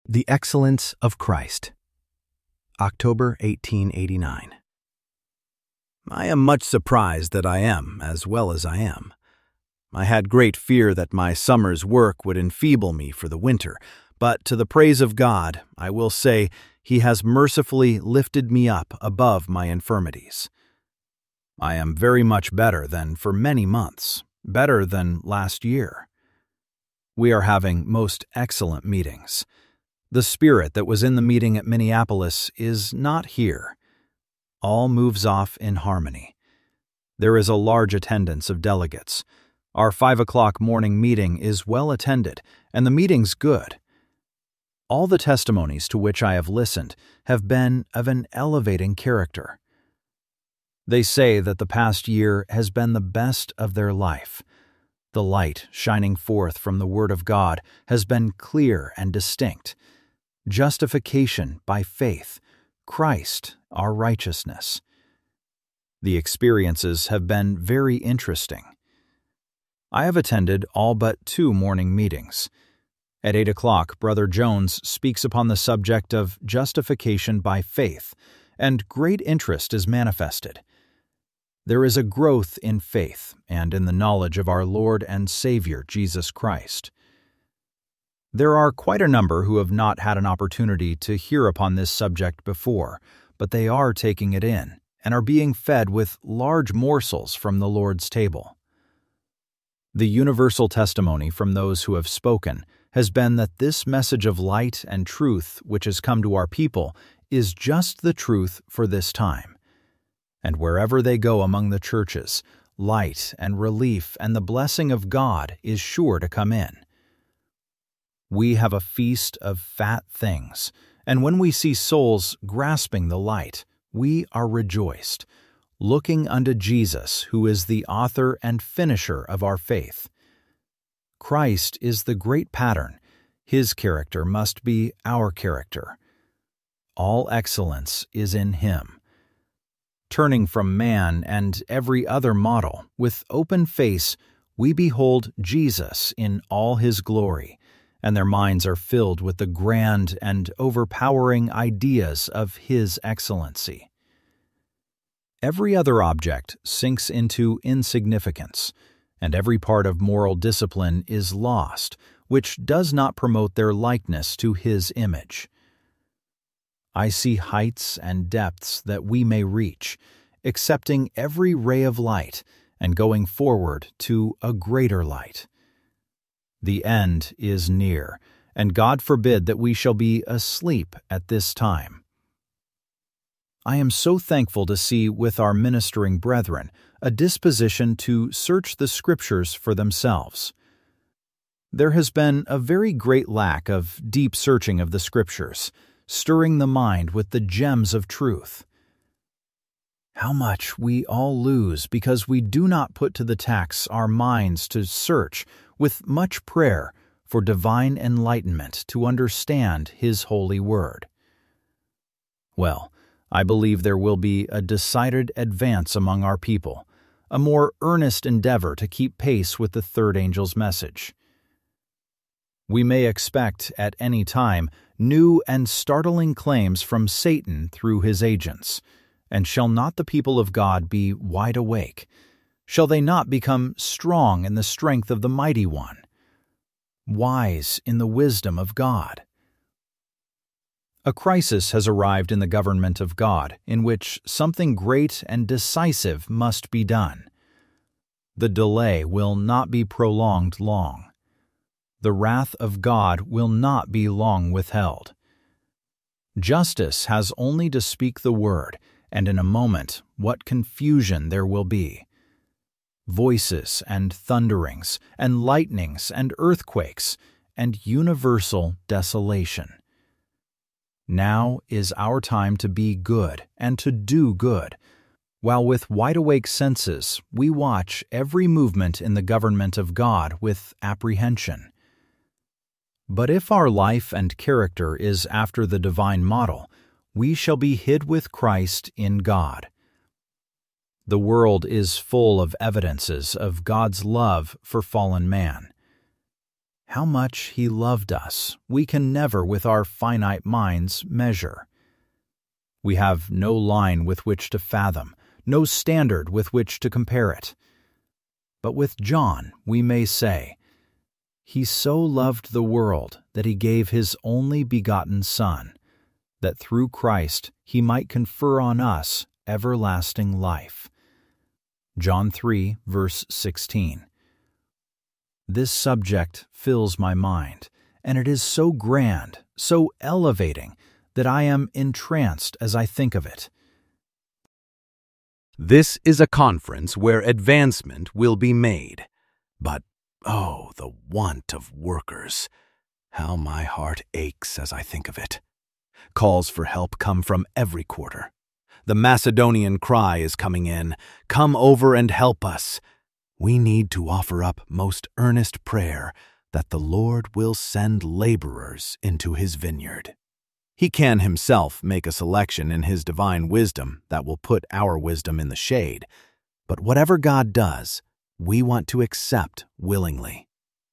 The Excellence of Christ. October 1889. I am much surprised that I am as well as I am. I had great fear that my summer's work would enfeeble me for the winter, but to the praise of God, I will say He has mercifully lifted me up above my infirmities. I am very much better than for many months, better than last year. We are having most excellent meetings. The spirit that was in the meeting at Minneapolis is not here. All moves off in harmony. There is a large attendance of delegates. Our 5 o'clock morning meeting is well attended, and the meeting's good. All the testimonies to which I have listened have been of an elevating character. They say that the past year has been the best of their life. The light shining forth from the Word of God has been clear and distinct. Justification by faith, Christ, our righteousness. The experiences have been very interesting. I have attended all but 2 morning meetings. At 8 o'clock, Brother Jones speaks upon the subject of justification by faith, and great interest is manifested. There is a growth in faith and in the knowledge of our Lord and Savior, Jesus Christ. There are quite a number who have not had an opportunity to hear upon this subject before, but they are taking it in and are being fed with large morsels from the Lord's table. The universal testimony from those who have spoken has been that this message of light and truth which has come to our people is just the truth for this time. And wherever they go among the churches, light and relief and the blessing of God is sure to come in. We have a feast of fat things, and when we see souls grasping the light, we are rejoiced, looking unto Jesus, who is the author and finisher of our faith. Christ is the great pattern. His character must be our character. All excellence is in Him. Turning from man and every other model, with open face, we behold Jesus in all His glory, and their minds are filled with the grand and overpowering ideas of His excellency. Every other object sinks into insignificance, and every part of moral discipline is lost, which does not promote their likeness to His image. I see heights and depths that we may reach, accepting every ray of light and going forward to a greater light. The end is near, and God forbid that we shall be asleep at this time. I am so thankful to see with our ministering brethren a disposition to search the Scriptures for themselves. There has been a very great lack of deep searching of the Scriptures, stirring the mind with the gems of truth. How much we all lose because we do not put to the tax our minds to search with much prayer for divine enlightenment to understand His holy word. Well, I believe there will be a decided advance among our people, a more earnest endeavor to keep pace with the third angel's message. We may expect at any time new and startling claims from Satan through his agents. And shall not the people of God be wide awake? Shall they not become strong in the strength of the Mighty One, wise in the wisdom of God? A crisis has arrived in the government of God in which something great and decisive must be done. The delay will not be prolonged long. The wrath of God will not be long withheld. Justice has only to speak the word, and in a moment what confusion there will be. Voices and thunderings and lightnings and earthquakes and universal desolation. Now is our time to be good and to do good, while with wide-awake senses we watch every movement in the government of God with apprehension. But if our life and character is after the divine model, we shall be hid with Christ in God. The world is full of evidences of God's love for fallen man. How much He loved us, we can never with our finite minds measure. We have no line with which to fathom, no standard with which to compare it. But with John we may say, He so loved the world that He gave His only begotten Son, that through Christ He might confer on us everlasting life. John 3, verse 16. This subject fills my mind, and it is so grand, so elevating, that I am entranced as I think of it. This is a conference where advancement will be made. But, oh, the want of workers! How my heart aches as I think of it. Calls for help come from every quarter. The Macedonian cry is coming in, "Come over and help us." We need to offer up most earnest prayer that the Lord will send laborers into His vineyard. He can Himself make a selection in His divine wisdom that will put our wisdom in the shade, but whatever God does, we want to accept willingly.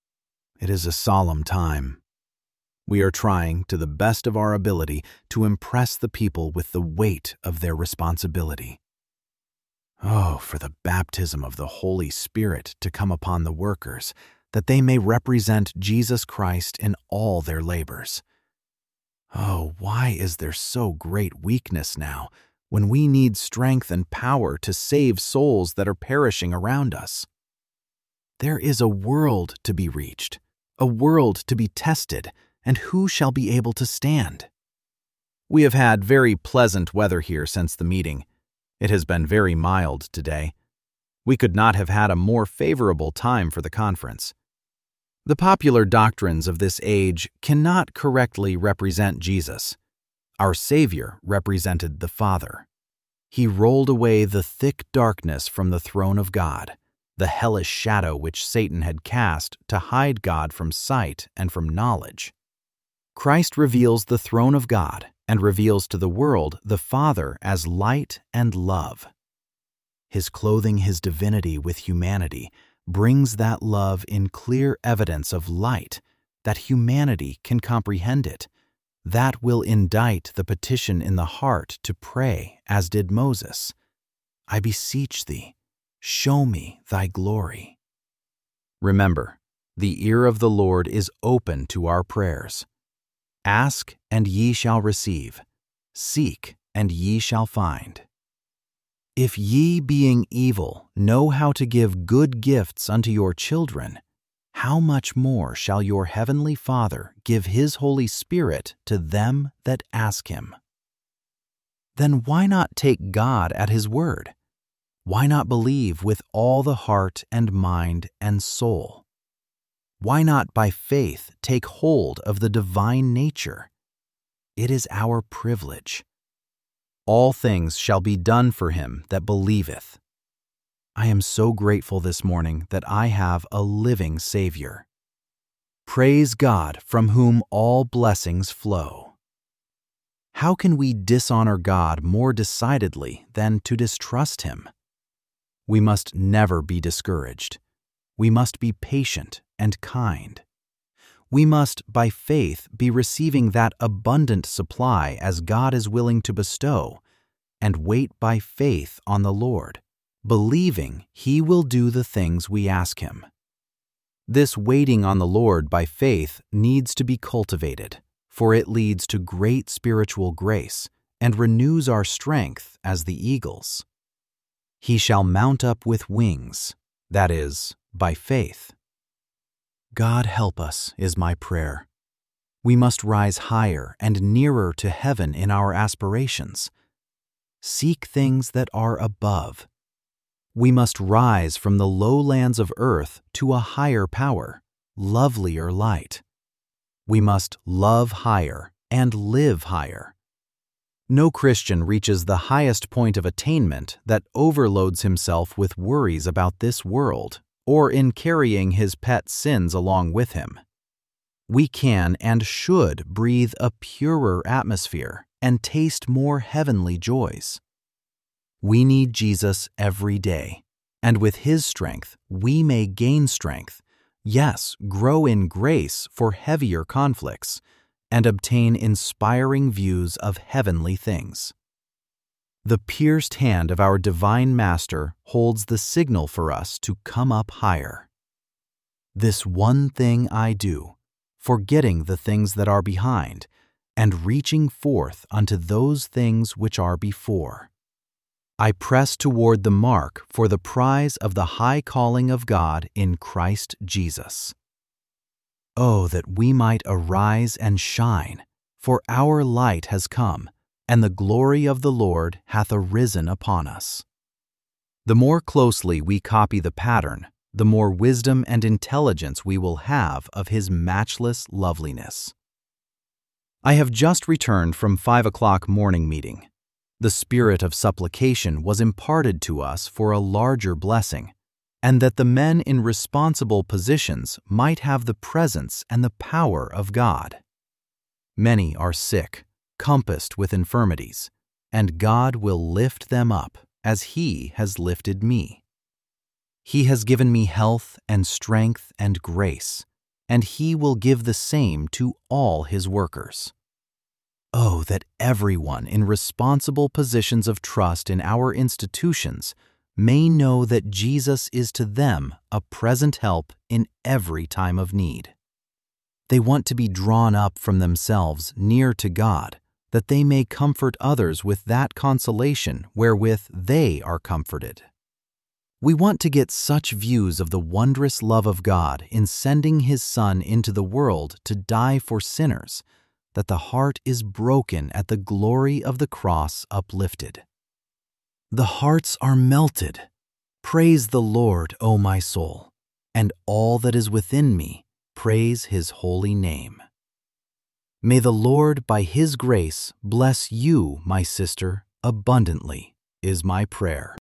It is a solemn time. We are trying, to the best of our ability, to impress the people with the weight of their responsibility. Oh, for the baptism of the Holy Spirit to come upon the workers, that they may represent Jesus Christ in all their labors. Oh, why is there so great weakness now, when we need strength and power to save souls that are perishing around us? There is a world to be reached, a world to be tested, and who shall be able to stand? We have had very pleasant weather here since the meeting. It has been very mild today. We could not have had a more favorable time for the conference. The popular doctrines of this age cannot correctly represent Jesus. Our Savior represented the Father. He rolled away the thick darkness from the throne of God, the hellish shadow which Satan had cast to hide God from sight and from knowledge. Christ reveals the throne of God and reveals to the world the Father as light and love. His clothing His divinity with humanity brings that love in clear evidence of light, that humanity can comprehend it, that will indite the petition in the heart to pray as did Moses. I beseech Thee, show me Thy glory. Remember, the ear of the Lord is open to our prayers. Ask, and ye shall receive. Seek, and ye shall find. If ye, being evil, know how to give good gifts unto your children, how much more shall your heavenly Father give His Holy Spirit to them that ask Him? Then why not take God at His word? Why not believe with all the heart and mind and soul? Why not by faith take hold of the divine nature? It is our privilege. All things shall be done for him that believeth. I am so grateful this morning that I have a living Savior. Praise God, from whom all blessings flow. How can we dishonor God more decidedly than to distrust Him? We must never be discouraged. We must be patient and kind. We must, by faith, be receiving that abundant supply as God is willing to bestow, and wait by faith on the Lord, believing He will do the things we ask Him. This waiting on the Lord by faith needs to be cultivated, for it leads to great spiritual grace and renews our strength as the eagles. He shall mount up with wings, that is, by faith. God help us, is my prayer. We must rise higher and nearer to heaven in our aspirations. Seek things that are above. We must rise from the lowlands of earth to a higher power, lovelier light. We must love higher and live higher. No Christian reaches the highest point of attainment that overloads himself with worries about this world, or in carrying his pet sins along with him. We can and should breathe a purer atmosphere and taste more heavenly joys. We need Jesus every day, and with His strength we may gain strength, Yes, grow in grace for heavier conflicts, and obtain inspiring views of heavenly things. The pierced hand of our divine Master holds the signal for us to come up higher. This one thing I do, forgetting the things that are behind, and reaching forth unto those things which are before. I press toward the mark for the prize of the high calling of God in Christ Jesus. Oh, that we might arise and shine, for our light has come, and the glory of the Lord hath arisen upon us. The more closely we copy the pattern, the more wisdom and intelligence we will have of His matchless loveliness. I have just returned from 5 o'clock morning meeting. The spirit of supplication was imparted to us for a larger blessing, and that the men in responsible positions might have the presence and the power of God. Many are sick, compassed with infirmities, and God will lift them up as He has lifted me. He has given me health and strength and grace, and He will give the same to all His workers. Oh, that everyone in responsible positions of trust in our institutions may know that Jesus is to them a present help in every time of need. They want to be drawn up from themselves near to God, that they may comfort others with that consolation wherewith they are comforted. We want to get such views of the wondrous love of God in sending His Son into the world to die for sinners, that the heart is broken at the glory of the cross uplifted. The hearts are melted. Praise the Lord, O my soul, and all that is within me, praise His holy name. May the Lord, by His grace, bless you, my sister, abundantly, is my prayer.